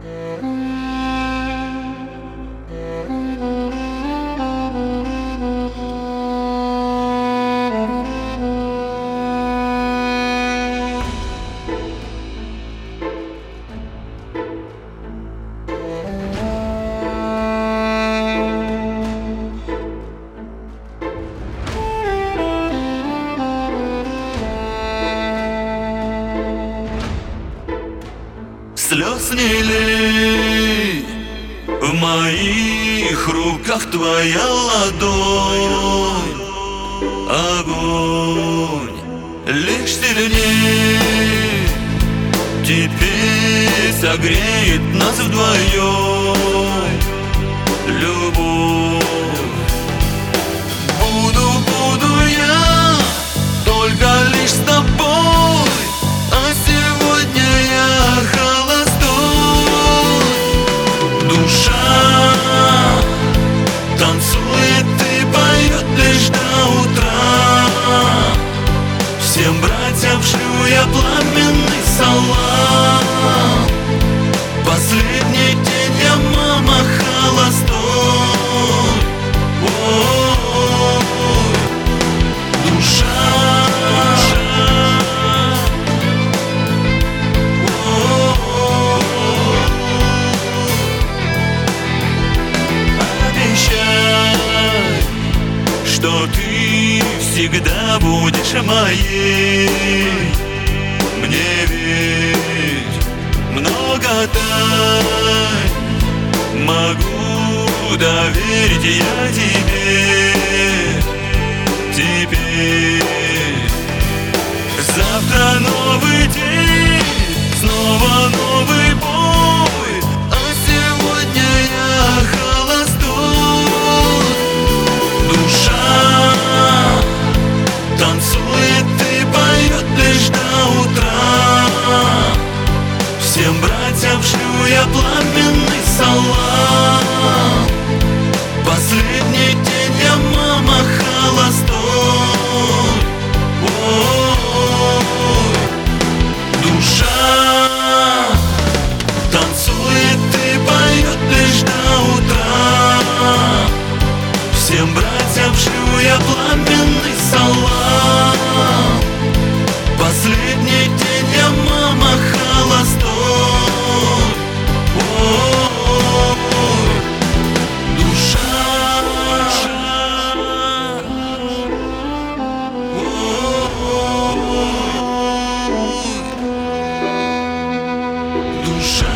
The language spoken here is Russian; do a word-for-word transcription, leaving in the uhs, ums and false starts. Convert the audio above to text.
Слез не лей, в моих руках твоя ладонь. Огонь лишь сильней теперь согреет нас вдвоем. Любовь, буду, буду я только лишь с тобой, а сегодня я холостой. Душа танцует и поет лишь до утра. Всем братьям шлю я пламенный салам. Последний день я, мама, холостой. Ой, душа, ой, обещай, что ты всегда будешь моей. Мне ведь много тайн могу доверить я тебе. Теперь завтра новый день, снова новый бой, а сегодня я холостой. Душа танцует и поет лишь до утра. Всем братьям шлю я пламенный салам. Последний день я, мама, холостой. Ой, душа танцует и поет лишь до утра. Всем братьям шлю я пламенный салам. Последний день я, мама, холостой. Ой, душа, ой, душа.